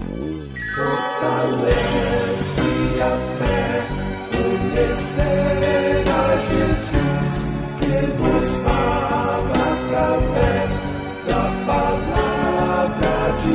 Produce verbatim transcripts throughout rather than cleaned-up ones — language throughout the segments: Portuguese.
Fortalece a fé, conhecer a Jesus, que nos fala através da palavra de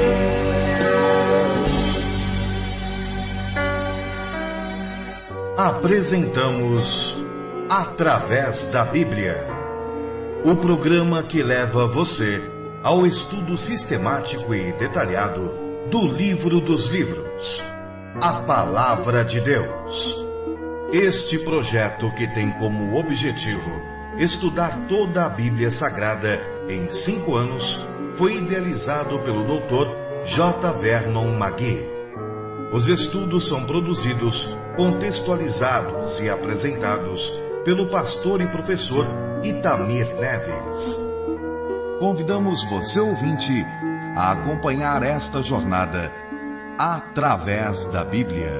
Deus. Apresentamos Através da Bíblia, o programa que leva você ao estudo sistemático e detalhado do livro dos livros, a Palavra de Deus. Este projeto, que tem como objetivo estudar toda a Bíblia Sagrada em cinco anos, foi idealizado pelo doutor J. Vernon McGee. Os estudos são produzidos, contextualizados e apresentados pelo pastor e professor Itamir Neves. Convidamos você, ouvinte, a acompanhar esta jornada através da Bíblia.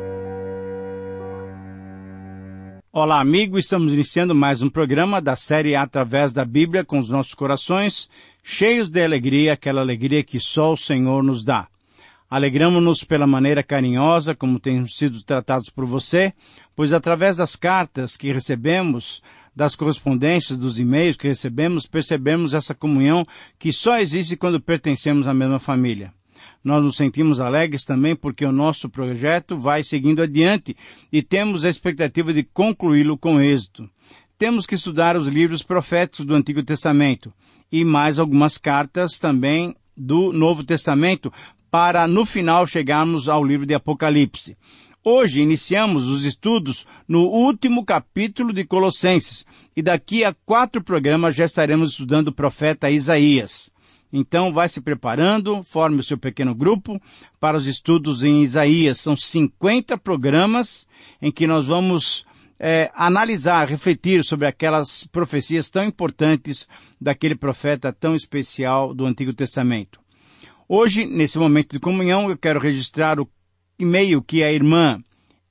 Olá, amigo, estamos iniciando mais um programa da série Através da Bíblia, com os nossos corações cheios de alegria, aquela alegria que só o Senhor nos dá. Alegramos-nos pela maneira carinhosa como temos sido tratados por você, pois através das cartas que recebemos, das correspondências, dos e-mails que recebemos, percebemos essa comunhão que só existe quando pertencemos à mesma família. Nós nos sentimos alegres também porque o nosso projeto vai seguindo adiante e temos a expectativa de concluí-lo com êxito. Temos que estudar os livros proféticos do Antigo Testamento e mais algumas cartas também do Novo Testamento, para no final chegarmos ao livro de Apocalipse. Hoje iniciamos os estudos no último capítulo de Colossenses, e daqui a quatro programas já estaremos estudando o profeta Isaías. Então vai se preparando, forme o seu pequeno grupo para os estudos em Isaías. São cinquenta programas em que nós vamos é, analisar, refletir sobre aquelas profecias tão importantes daquele profeta tão especial do Antigo Testamento. Hoje, nesse momento de comunhão, eu quero registrar o e-mail que a irmã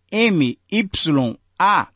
M Y A,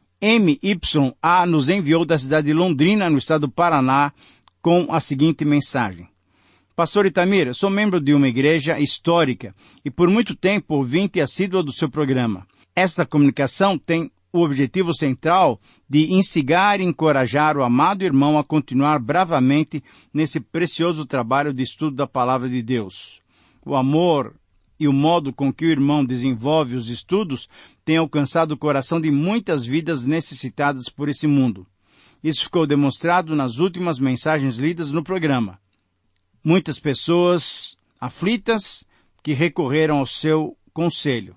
M Y A nos enviou da cidade de Londrina, no estado do Paraná, com a seguinte mensagem. Pastor Itamir, sou membro de uma igreja histórica e por muito tempo ouvinte assíduo do seu programa. Esta comunicação tem o objetivo central de instigar e encorajar o amado irmão a continuar bravamente nesse precioso trabalho de estudo da Palavra de Deus. O amor e o modo com que o irmão desenvolve os estudos tem alcançado o coração de muitas vidas necessitadas por esse mundo. Isso ficou demonstrado nas últimas mensagens lidas no programa. Muitas pessoas aflitas que recorreram ao seu conselho.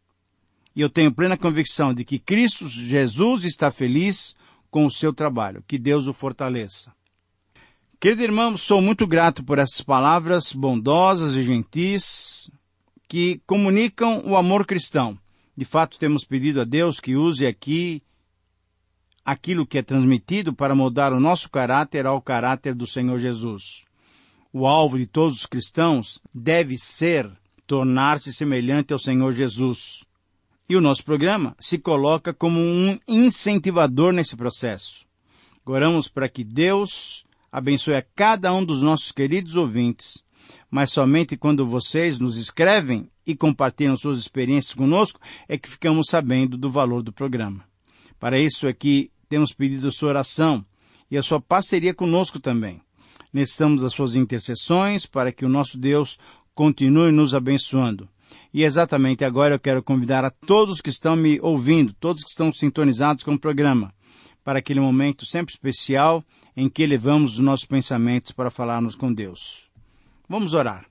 E eu tenho plena convicção de que Cristo Jesus está feliz com o seu trabalho. Que Deus o fortaleça. Querido irmão, sou muito grato por essas palavras bondosas e gentis que comunicam o amor cristão. De fato, temos pedido a Deus que use aqui aquilo que é transmitido para moldar o nosso caráter ao caráter do Senhor Jesus. O alvo de todos os cristãos deve ser tornar-se semelhante ao Senhor Jesus. E o nosso programa se coloca como um incentivador nesse processo. Oramos para que Deus abençoe a cada um dos nossos queridos ouvintes, mas somente quando vocês nos escrevem e compartilham suas experiências conosco é que ficamos sabendo do valor do programa. Para isso é que temos pedido a sua oração e a sua parceria conosco também. Necessitamos das suas intercessões para que o nosso Deus continue nos abençoando. E exatamente agora eu quero convidar a todos que estão me ouvindo, todos que estão sintonizados com o programa, para aquele momento sempre especial em que elevamos os nossos pensamentos para falarmos com Deus. Vamos orar.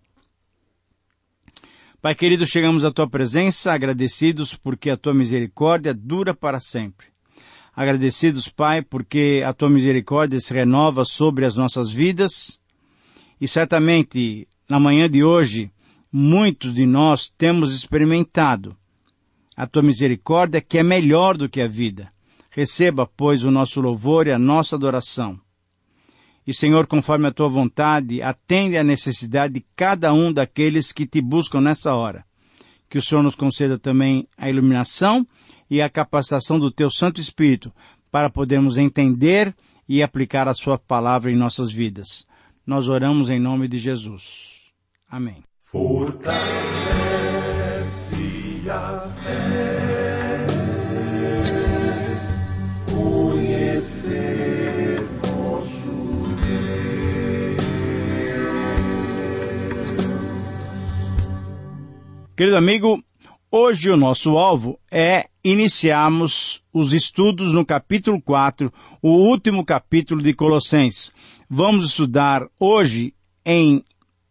Pai querido, chegamos à Tua presença, agradecidos porque a Tua misericórdia dura para sempre. Agradecidos, Pai, porque a Tua misericórdia se renova sobre as nossas vidas. E certamente, na manhã de hoje, muitos de nós temos experimentado a Tua misericórdia, que é melhor do que a vida. Receba, pois, o nosso louvor e a nossa adoração. E, Senhor, conforme a Tua vontade, atende à necessidade de cada um daqueles que Te buscam nessa hora. Que o Senhor nos conceda também a iluminação e a capacitação do Teu Santo Espírito para podermos entender e aplicar a Sua palavra em nossas vidas. Nós oramos em nome de Jesus. Amém. Fortalece a fé, conhecer nosso Deus. Querido amigo, hoje o nosso alvo é iniciarmos os estudos no capítulo quatro, o último capítulo de Colossenses. Vamos estudar hoje em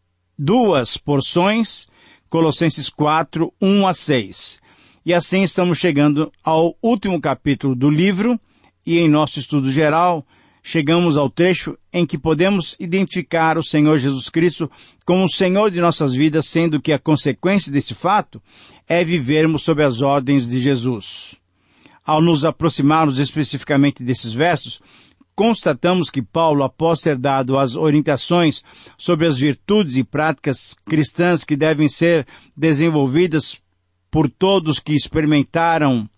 duas porções, Colossenses quatro, um a seis. E assim estamos chegando ao último capítulo do livro e em nosso estudo geral chegamos ao trecho em que podemos identificar o Senhor Jesus Cristo como o Senhor de nossas vidas, sendo que a consequência desse fato é vivermos sob as ordens de Jesus. Ao nos aproximarmos especificamente desses versos, constatamos que Paulo, após ter dado as orientações sobre as virtudes e práticas cristãs que devem ser desenvolvidas por todos que experimentaram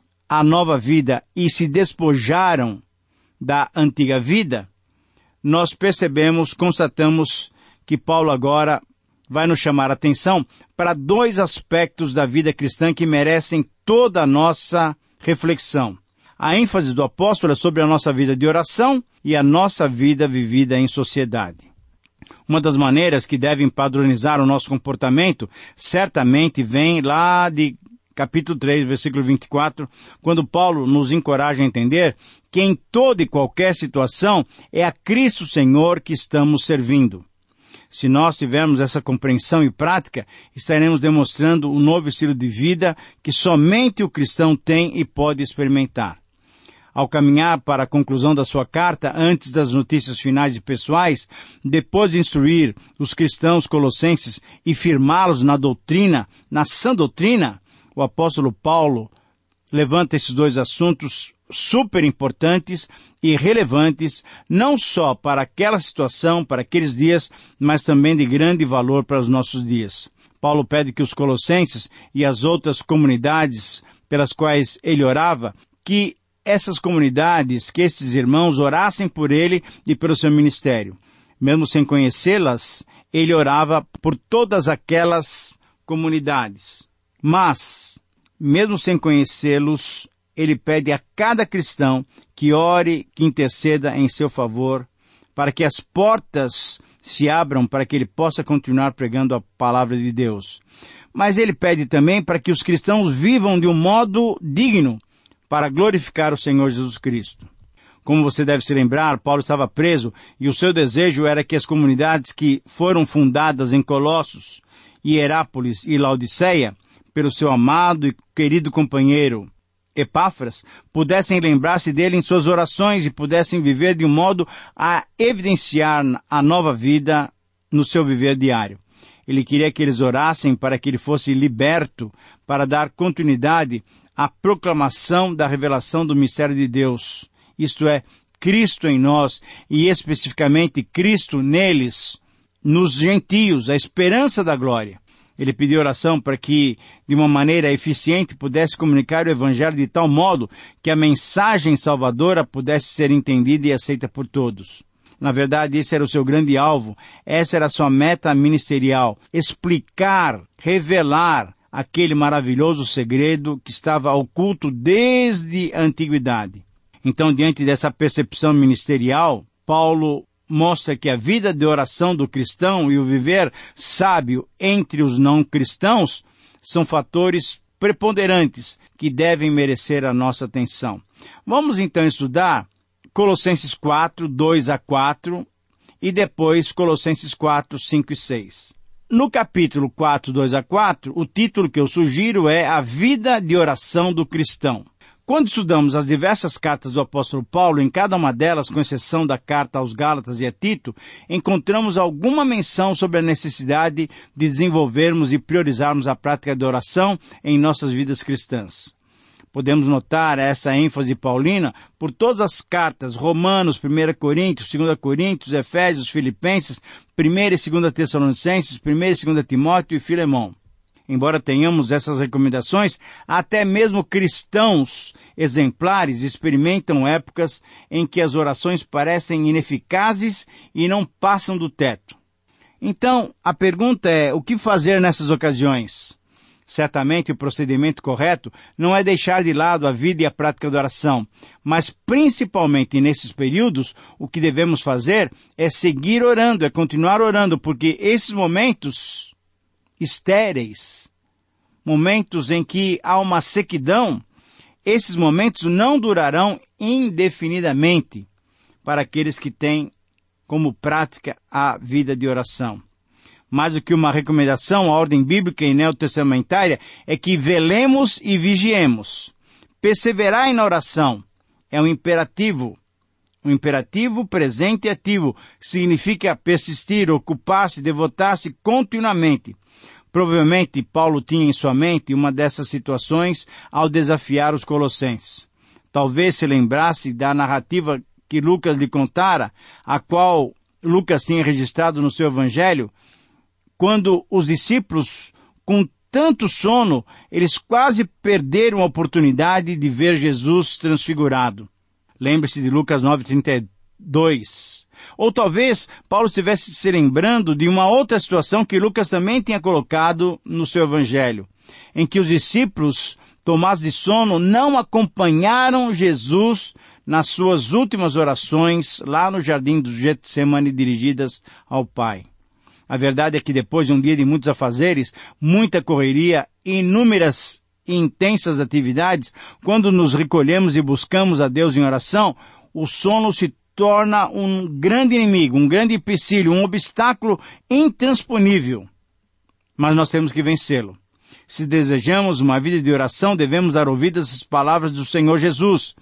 a nova vida e se despojaram da antiga vida, nós percebemos, constatamos que Paulo agora vai nos chamar a atenção para dois aspectos da vida cristã que merecem toda a nossa reflexão. A ênfase do apóstolo é sobre a nossa vida de oração e a nossa vida vivida em sociedade. Uma das maneiras que devem padronizar o nosso comportamento certamente vem lá de capítulo três, versículo vinte e quatro, quando Paulo nos encoraja a entender que em toda e qualquer situação é a Cristo Senhor que estamos servindo. Se nós tivermos essa compreensão e prática, estaremos demonstrando um novo estilo de vida que somente o cristão tem e pode experimentar. Ao caminhar para a conclusão da sua carta, antes das notícias finais e pessoais, depois de instruir os cristãos colossenses e firmá-los na doutrina, na sã doutrina, o apóstolo Paulo levanta esses dois assuntos super importantes e relevantes, não só para aquela situação, para aqueles dias, mas também de grande valor para os nossos dias. Paulo pede que os colossenses e as outras comunidades pelas quais ele orava, que essas comunidades, que esses irmãos orassem por ele e pelo seu ministério. Mesmo sem conhecê-las, ele orava por todas aquelas comunidades. Mas, mesmo sem conhecê-los, ele pede a cada cristão que ore, que interceda em seu favor, para que as portas se abram para que ele possa continuar pregando a palavra de Deus. Mas ele pede também para que os cristãos vivam de um modo digno, para glorificar o Senhor Jesus Cristo. Como você deve se lembrar, Paulo estava preso e o seu desejo era que as comunidades que foram fundadas em Colossos, Hierápolis e Laodiceia, pelo seu amado e querido companheiro Epáfras, pudessem lembrar-se dele em suas orações e pudessem viver de um modo a evidenciar a nova vida no seu viver diário. Ele queria que eles orassem para que ele fosse liberto, para dar continuidade à proclamação da revelação do mistério de Deus, isto é, Cristo em nós e especificamente Cristo neles, nos gentios, a esperança da glória. Ele pediu oração para que, de uma maneira eficiente, pudesse comunicar o Evangelho de tal modo que a mensagem salvadora pudesse ser entendida e aceita por todos. Na verdade, esse era o seu grande alvo, essa era a sua meta ministerial, explicar, revelar aquele maravilhoso segredo que estava oculto desde a antiguidade. Então, diante dessa percepção ministerial, Paulo mostra que a vida de oração do cristão e o viver sábio entre os não cristãos são fatores preponderantes que devem merecer a nossa atenção. Vamos então estudar Colossenses quatro, dois a quatro e depois Colossenses quatro, cinco e seis. No capítulo quatro, dois a quatro, o título que eu sugiro é A Vida de Oração do Cristão. Quando estudamos as diversas cartas do apóstolo Paulo, em cada uma delas, com exceção da carta aos Gálatas e a Tito, encontramos alguma menção sobre a necessidade de desenvolvermos e priorizarmos a prática de oração em nossas vidas cristãs. Podemos notar essa ênfase paulina por todas as cartas, Romanos, primeira Coríntios, segunda Coríntios, Efésios, Filipenses, primeira e segunda Tessalonicenses, primeira e segunda Timóteo e Filemão. Embora tenhamos essas recomendações, até mesmo cristãos exemplares experimentam épocas em que as orações parecem ineficazes e não passam do teto. Então, a pergunta é, o que fazer nessas ocasiões? Certamente o procedimento correto não é deixar de lado a vida e a prática da oração, mas principalmente nesses períodos, o que devemos fazer é seguir orando, é continuar orando, porque esses momentos estéreis, momentos em que há uma sequidão, esses momentos não durarão indefinidamente para aqueles que têm como prática a vida de oração. Mais do que uma recomendação, a ordem bíblica e neotestamentária é que velemos e vigiemos. Perseverai na oração é um imperativo, um imperativo presente e ativo, significa persistir, ocupar-se, devotar-se continuamente. Provavelmente Paulo tinha em sua mente uma dessas situações ao desafiar os colossenses. Talvez se lembrasse da narrativa que Lucas lhe contara, a qual Lucas tinha registrado no seu evangelho, quando os discípulos, com tanto sono, eles quase perderam a oportunidade de ver Jesus transfigurado. Lembre-se de Lucas nove, trinta e dois. Ou talvez Paulo estivesse se lembrando de uma outra situação que Lucas também tinha colocado no seu evangelho, em que os discípulos, tomados de sono, não acompanharam Jesus nas suas últimas orações lá no jardim do Getsemane dirigidas ao Pai. A verdade é que depois de um dia de muitos afazeres, muita correria, inúmeras e intensas atividades, quando nos recolhemos e buscamos a Deus em oração, o sono se torna um grande inimigo, um grande empecilho, um obstáculo intransponível. Mas nós temos que vencê-lo. Se desejamos uma vida de oração, devemos dar ouvidos às palavras do Senhor Jesus.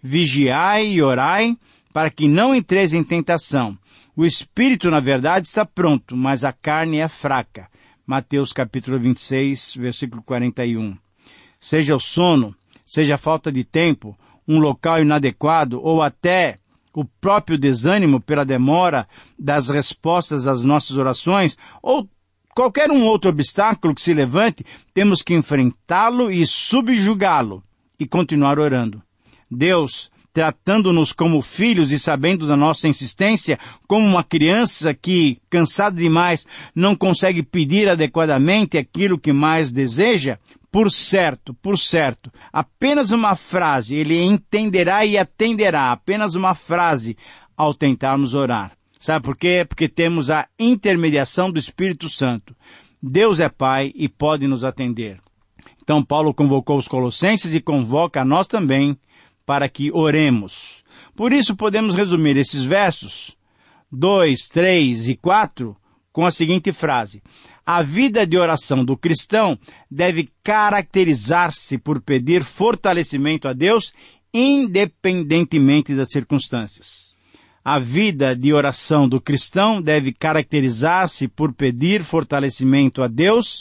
Vigiai e orai, para que não entreis em tentação. O espírito, na verdade, está pronto, mas a carne é fraca. Mateus capítulo vinte e seis, versículo quarenta e um. Seja o sono, seja a falta de tempo, um local inadequado ou até o próprio desânimo pela demora das respostas às nossas orações ou qualquer um outro obstáculo que se levante, temos que enfrentá-lo e subjugá-lo e continuar orando. Deus, tratando-nos como filhos e sabendo da nossa insistência, como uma criança que, cansada demais, não consegue pedir adequadamente aquilo que mais deseja, por certo, por certo, apenas uma frase, ele entenderá e atenderá, apenas uma frase ao tentarmos orar. Sabe por quê? Porque temos a intermediação do Espírito Santo. Deus é Pai e pode nos atender. Então Paulo convocou os colossenses e convoca a nós também para que oremos. Por isso podemos resumir esses versos dois, três e quatro com a seguinte frase: a vida de oração do cristão deve caracterizar-se por pedir fortalecimento a Deus independentemente das circunstâncias. A vida de oração do cristão deve caracterizar-se por pedir fortalecimento a Deus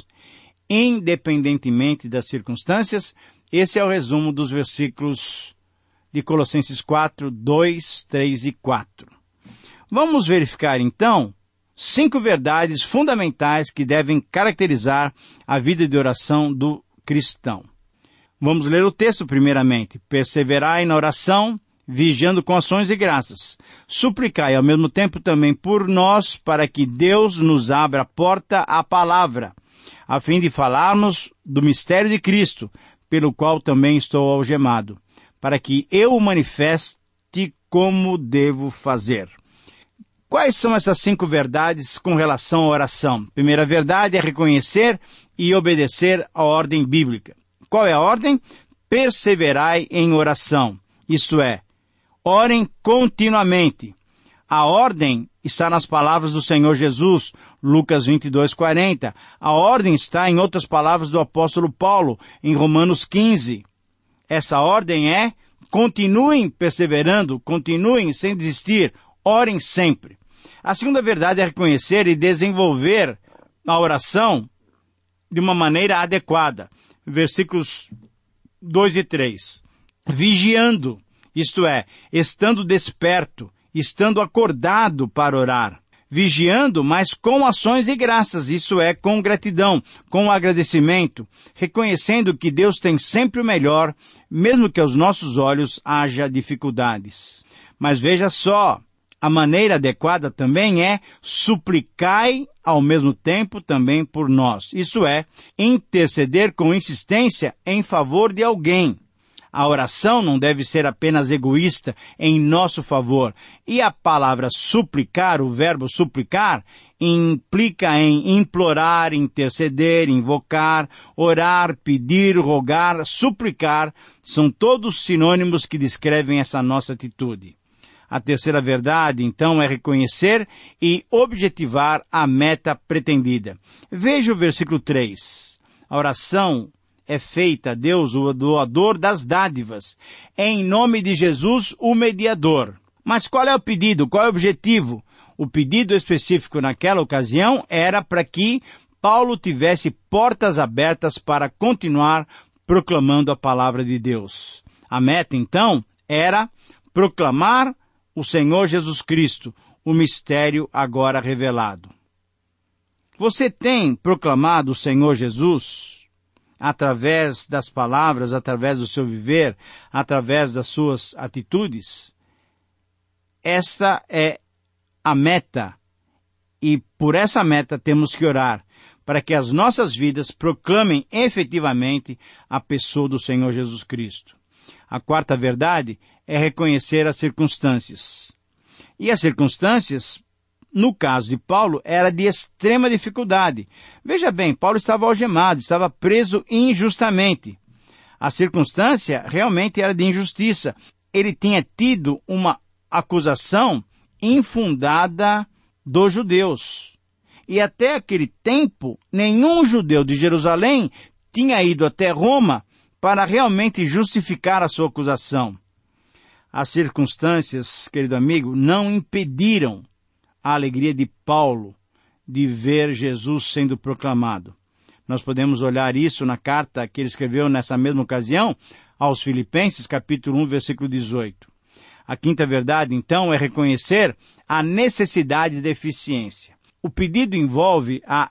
independentemente das circunstâncias. Esse é o resumo dos versículos de Colossenses quatro, dois, três e quatro. Vamos verificar então cinco verdades fundamentais que devem caracterizar a vida de oração do cristão. Vamos ler o texto primeiramente. Perseverai na oração, vigiando com ações e graças. Suplicai ao mesmo tempo também por nós, para que Deus nos abra a porta à palavra, a fim de falarmos do mistério de Cristo, pelo qual também estou algemado, para que eu o manifeste como devo fazer. Quais são essas cinco verdades com relação à oração? Primeira verdade é reconhecer e obedecer à ordem bíblica. Qual é a ordem? Perseverai em oração. Isto é, orem continuamente. A ordem está nas palavras do Senhor Jesus, Lucas vinte e dois, quarenta. A ordem está em outras palavras do apóstolo Paulo, em Romanos quinze. Essa ordem é: continuem perseverando, continuem sem desistir, orem sempre. A segunda verdade é reconhecer e desenvolver a oração de uma maneira adequada. Versículos dois e três. Vigiando, isto é, estando desperto, estando acordado para orar. Vigiando, mas com ações de graças, isso é, com gratidão, com agradecimento, reconhecendo que Deus tem sempre o melhor, mesmo que aos nossos olhos haja dificuldades. Mas veja só, A maneira adequada também é suplicai ao mesmo tempo também por nós. Isso é, interceder com insistência em favor de alguém. A oração não deve ser apenas egoísta em nosso favor. E a palavra suplicar, o verbo suplicar, implica em implorar, interceder, invocar, orar, pedir, rogar, suplicar. São todos sinônimos que descrevem essa nossa atitude. A terceira verdade, então, é reconhecer e objetivar a meta pretendida. Veja o versículo três. A oração é feita a Deus, o doador das dádivas, em nome de Jesus, o mediador. Mas qual é o pedido? Qual é o objetivo? O pedido específico naquela ocasião era para que Paulo tivesse portas abertas para continuar proclamando a palavra de Deus. A meta, então, era proclamar o Senhor Jesus Cristo, o mistério agora revelado. Você tem proclamado o Senhor Jesus através das palavras, através do seu viver, através das suas atitudes? Esta é a meta, e por essa meta temos que orar, para que as nossas vidas proclamem efetivamente a pessoa do Senhor Jesus Cristo. A quarta verdade é reconhecer as circunstâncias. E as circunstâncias, no caso de Paulo, era de extrema dificuldade. Veja bem, Paulo estava algemado, estava preso injustamente. A circunstância realmente era de injustiça. Ele tinha tido uma acusação infundada dos judeus. E até aquele tempo, nenhum judeu de Jerusalém tinha ido até Roma para realmente justificar a sua acusação. As circunstâncias, querido amigo, não impediram a alegria de Paulo de ver Jesus sendo proclamado. Nós podemos olhar isso na carta que ele escreveu nessa mesma ocasião aos Filipenses, capítulo um, versículo dezoito. A quinta verdade, então, é reconhecer a necessidade de eficiência. O pedido envolve a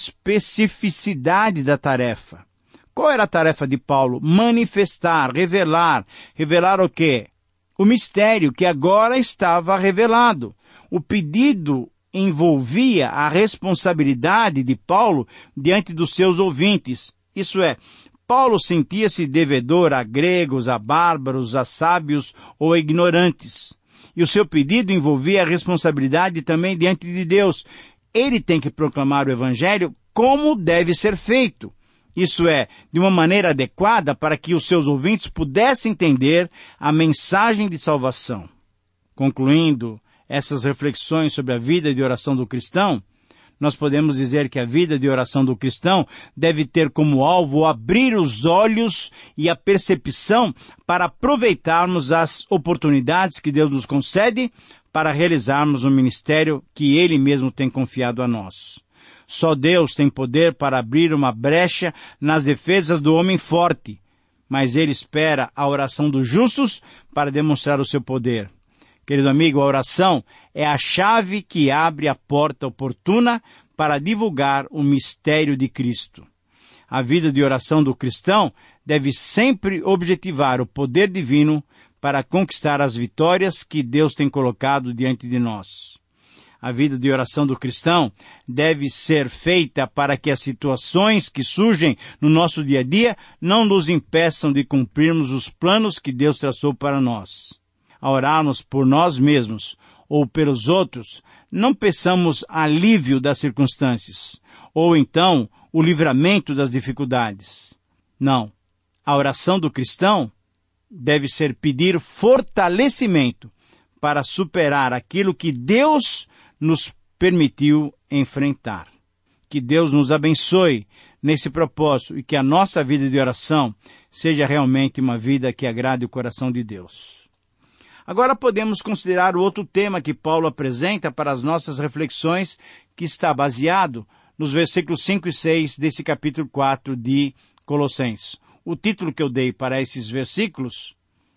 especificidade da tarefa. Qual era a tarefa de Paulo? Manifestar, revelar. Revelar o quê? O mistério que agora estava revelado. O pedido envolvia a responsabilidade de Paulo diante dos seus ouvintes. Isso é, Paulo sentia-se devedor a gregos, a bárbaros, a sábios ou a ignorantes. E o seu pedido envolvia a responsabilidade também diante de Deus. Ele tem que proclamar o Evangelho como deve ser feito. Isso é, de uma maneira adequada para que os seus ouvintes pudessem entender a mensagem de salvação. Concluindo essas reflexões sobre a vida de oração do cristão, nós podemos dizer que a vida de oração do cristão deve ter como alvo abrir os olhos e a percepção para aproveitarmos as oportunidades que Deus nos concede para realizarmos o ministério que Ele mesmo tem confiado a nós. Só Deus tem poder para abrir uma brecha nas defesas do homem forte, mas Ele espera a oração dos justos para demonstrar o seu poder. Querido amigo, a oração é a chave que abre a porta oportuna para divulgar o mistério de Cristo. A vida de oração do cristão deve sempre objetivar o poder divino para conquistar as vitórias que Deus tem colocado diante de nós. A vida de oração do cristão deve ser feita para que as situações que surgem no nosso dia a dia não nos impeçam de cumprirmos os planos que Deus traçou para nós. A orarmos por nós mesmos ou pelos outros, não peçamos alívio das circunstâncias, ou então o livramento das dificuldades. Não. A oração do cristão deve ser pedir fortalecimento para superar aquilo que Deus nos permitiu enfrentar. Que Deus nos abençoe nesse propósito e que a nossa vida de oração seja realmente uma vida que agrade o coração de Deus. Agora podemos considerar o outro tema que Paulo apresenta para as nossas reflexões, que está baseado nos versículos cinco e seis desse capítulo quatro de Colossenses. O título que eu dei para esses versículos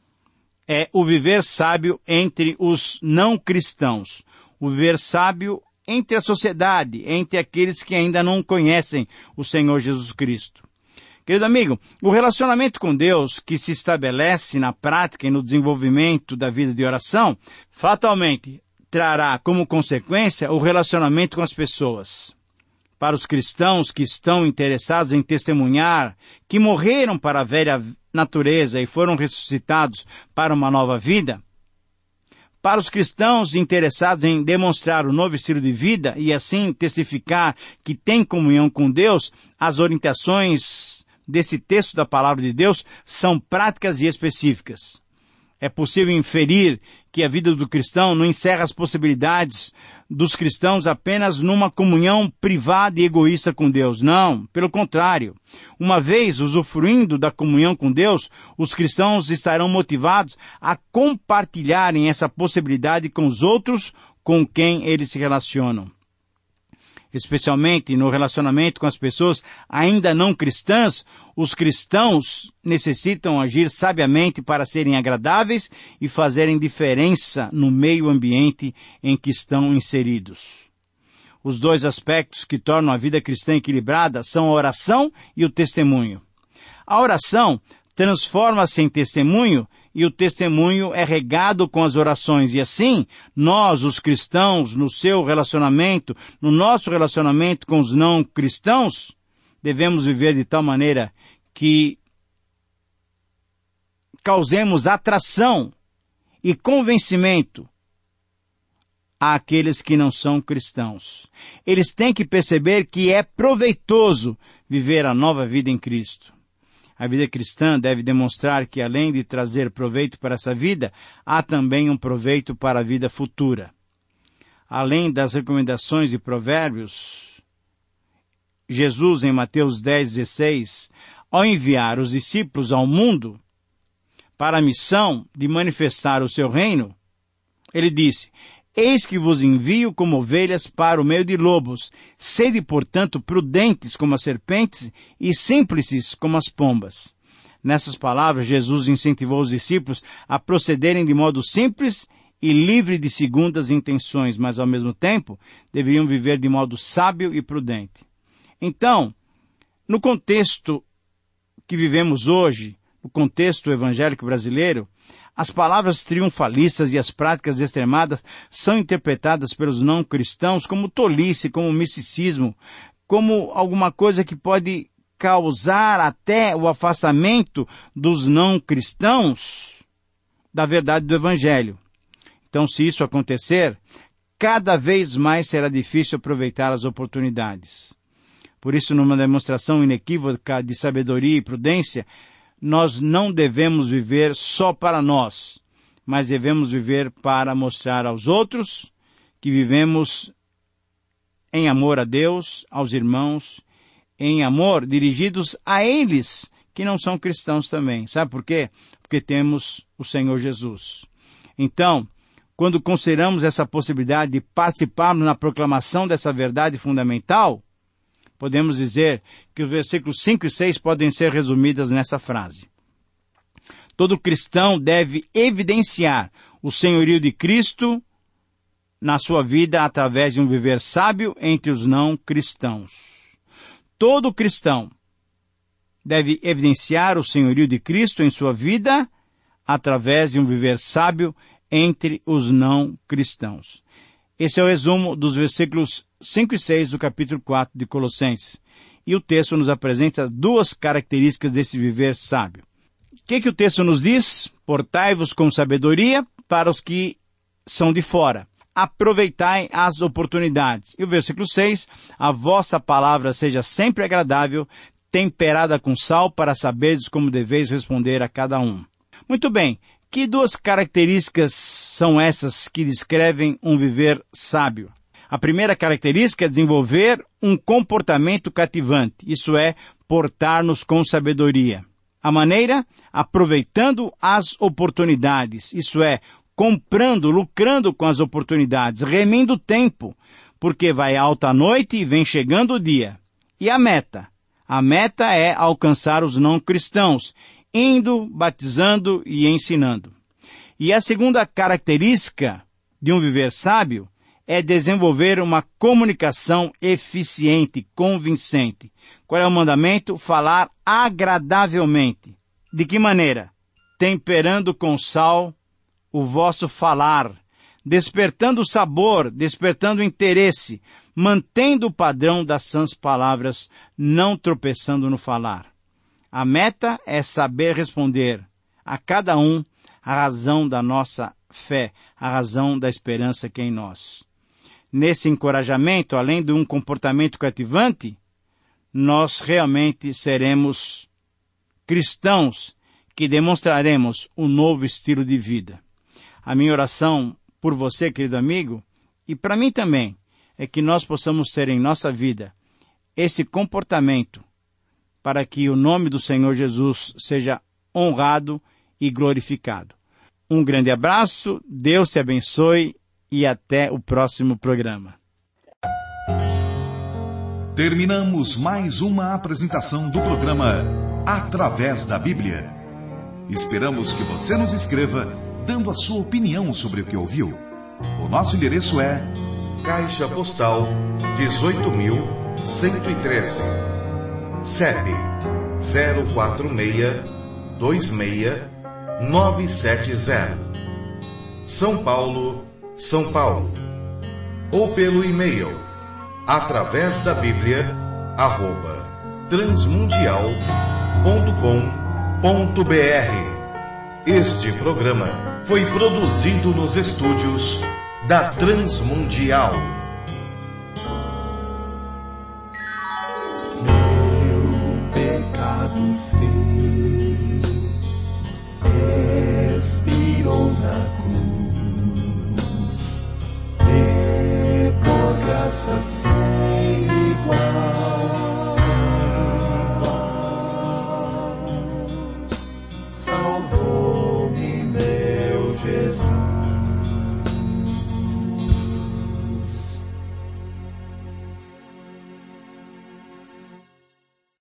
é O Viver Sábio entre os Não Cristãos. O viver sábio entre a sociedade, entre aqueles que ainda não conhecem o Senhor Jesus Cristo. Querido amigo, o relacionamento com Deus que se estabelece na prática e no desenvolvimento da vida de oração, fatalmente trará como consequência o relacionamento com as pessoas. Para os cristãos que estão interessados em testemunhar, que morreram para a velha natureza e foram ressuscitados para uma nova vida, para os cristãos interessados em demonstrar o novo estilo de vida e assim testificar que tem comunhão com Deus, as orientações desse texto da Palavra de Deus são práticas e específicas. É possível inferir que a vida do cristão não encerra as possibilidades dos cristãos apenas numa comunhão privada e egoísta com Deus. Não, pelo contrário. Uma vez usufruindo da comunhão com Deus, os cristãos estarão motivados a compartilharem essa possibilidade com os outros com quem eles se relacionam. Especialmente no relacionamento com as pessoas ainda não cristãs, os cristãos necessitam agir sabiamente para serem agradáveis e fazerem diferença no meio ambiente em que estão inseridos. Os dois aspectos que tornam a vida cristã equilibrada são a oração e o testemunho. A oração transforma-se em testemunho e o testemunho é regado com as orações. E assim, nós, os cristãos, no seu relacionamento, no nosso relacionamento com os não cristãos, devemos viver de tal maneira que causemos atração e convencimento àqueles que não são cristãos. Eles têm que perceber que é proveitoso viver a nova vida em Cristo. A vida cristã deve demonstrar que, além de trazer proveito para essa vida, há também um proveito para a vida futura. Além das recomendações e provérbios, Jesus, em Mateus dez, dezesseis, ao enviar os discípulos ao mundo para a missão de manifestar o seu reino, ele disse: Eis que vos envio como ovelhas para o meio de lobos. Sede, portanto, prudentes como as serpentes e simples como as pombas. Nessas palavras, Jesus incentivou os discípulos a procederem de modo simples e livre de segundas intenções, mas, ao mesmo tempo, deveriam viver de modo sábio e prudente. Então, no contexto que vivemos hoje, no contexto evangélico brasileiro, as palavras triunfalistas e as práticas extremadas são interpretadas pelos não cristãos como tolice, como misticismo, como alguma coisa que pode causar até o afastamento dos não cristãos da verdade do Evangelho. Então, se isso acontecer, cada vez mais será difícil aproveitar as oportunidades. Por isso, numa demonstração inequívoca de sabedoria e prudência, nós não devemos viver só para nós, mas devemos viver para mostrar aos outros que vivemos em amor a Deus, aos irmãos, em amor dirigidos a eles que não são cristãos também. Sabe por quê? Porque temos o Senhor Jesus. Então, quando consideramos essa possibilidade de participarmos na proclamação dessa verdade fundamental, podemos dizer que os versículos cinco e seis podem ser resumidos nessa frase. Todo cristão deve evidenciar o senhorio de Cristo na sua vida através de um viver sábio entre os não cristãos. Todo cristão deve evidenciar o senhorio de Cristo em sua vida através de um viver sábio entre os não cristãos. Esse é o resumo dos versículos cinco e seis do capítulo quatro de Colossenses. E o texto nos apresenta duas características desse viver sábio. O que, que o texto nos diz? Portai-vos com sabedoria para os que são de fora. Aproveitai as oportunidades. E o versículo seis, a vossa palavra seja sempre agradável, temperada com sal, para saberes como deveis responder a cada um. Muito bem. Que duas características são essas que descrevem um viver sábio? A primeira característica é desenvolver um comportamento cativante, isso é, portar-nos com sabedoria. A maneira, aproveitando as oportunidades, isso é, comprando, lucrando com as oportunidades, remindo o tempo, porque vai alta a noite e vem chegando o dia. E a meta? A meta é alcançar os não cristãos, indo, batizando e ensinando. E a segunda característica de um viver sábio é desenvolver uma comunicação eficiente, convincente. Qual é o mandamento? Falar agradavelmente. De que maneira? Temperando com sal o vosso falar, despertando o sabor, despertando o interesse, mantendo o padrão das sãs palavras, não tropeçando no falar. A meta é saber responder a cada um a razão da nossa fé, a razão da esperança que é em nós. Nesse encorajamento, além de um comportamento cativante, nós realmente seremos cristãos que demonstraremos um novo estilo de vida. A minha oração por você, querido amigo, e para mim também, é que nós possamos ter em nossa vida esse comportamento para que o nome do Senhor Jesus seja honrado e glorificado. Um grande abraço, Deus te abençoe e até o próximo programa. Terminamos mais uma apresentação do programa Através da Bíblia. Esperamos que você nos escreva dando a sua opinião sobre o que ouviu. O nosso endereço é Caixa Postal dezoito mil cento e treze, C E P zero quatro seis dois seis nove sete zero, São Paulo, São Paulo. Ou pelo e-mail através da Bíblia arroba transmundial ponto com ponto br. Este programa foi produzido nos estúdios da Transmundial. Meu pecado sei, expirou na cruz, e por graça sei igual.